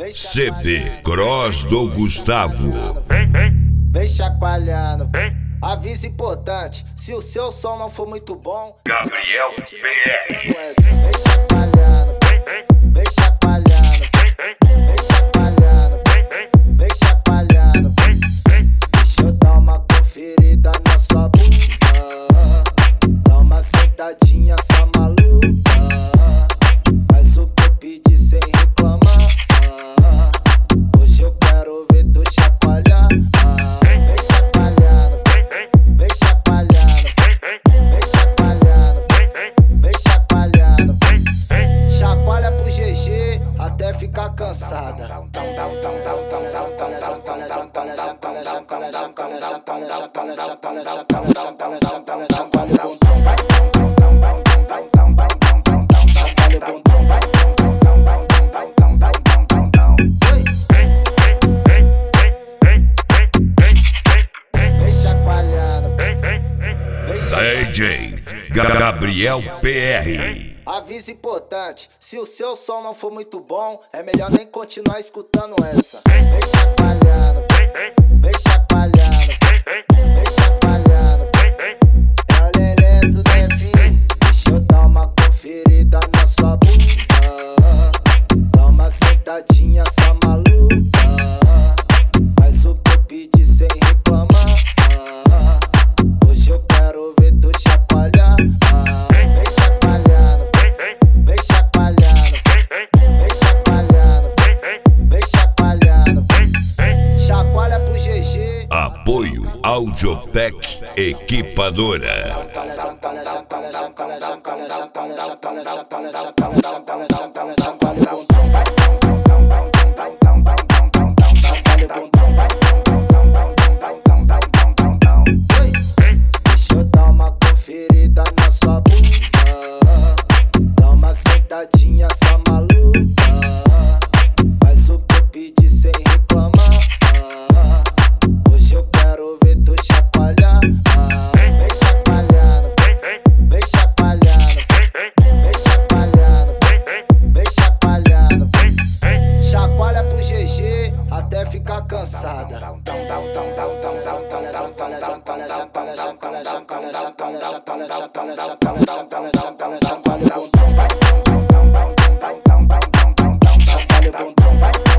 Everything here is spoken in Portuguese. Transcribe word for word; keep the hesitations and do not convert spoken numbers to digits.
C D Cross do Gustavo. Vem, vem, vem chacoalhando, vem. Aviso importante, se o seu som não for muito bom, Gabriel P R. vem chacoalhando, vem, vem chacoalhando, vem, vem chacoalhando, vem, vem chacoalhando, vem. Deixa eu dar uma conferida na sua bunda, dá uma sentadinha só maluca. Faz o que eu pedi sem reclamar. Hoje eu quero ver tu chacoalhar. Vem chacoalhando, vem chacoalhando, vem chacoalhando, vem chacoalhando. Chacoalha pro G G até ficar cansada. D J Gabriel P R. Aviso importante, se o seu som não for muito bom, é melhor nem continuar escutando essa. Vem chacoalhando, vem chacoalhando, vem chacoalhando. É o Lelé do Devi, deixa eu dar uma conferida na sua bunda, dá uma sentadinha só maluca. Faz o que eu pedi sem reclamar. Hoje eu quero ver tu chacoalhar. Vem chacoalhando, vem chacoalhando, vem chacoalhando, vem chacoalhando. Chacoalha pro G G. Apoio Audiotec Equipadora. Deixa eu dar uma conferida na sua bunda, dá uma sentadinha só maluca. Faz o que eu pedi sem reclamar. Hoje eu quero ver tu chacoalhar. Vem chacoalhando, vem chacoalhando, vem chacoalhando, vem chacoalhando. Chacoalha pro G G até ficar cansada. Chacoalha o bumbum, vai.